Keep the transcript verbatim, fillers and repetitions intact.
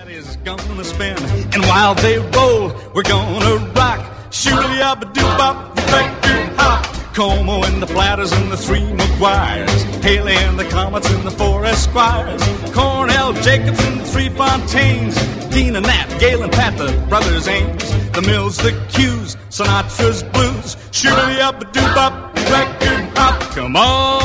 is gonna spin, and while they roll, we're gonna rock. Shooty-up-a-doop-up, record hop. Como and the Platters and the Three McGuires, Haley and the Comets and the Four Esquires, Cornell, Jacobs and the Three Fontaines, Dean and Nat, Gail and Pat, the Brothers Ames, the Mills, the Q's, Sinatra's Blues. Shooty-up-a-doop-up, record hop. Come on.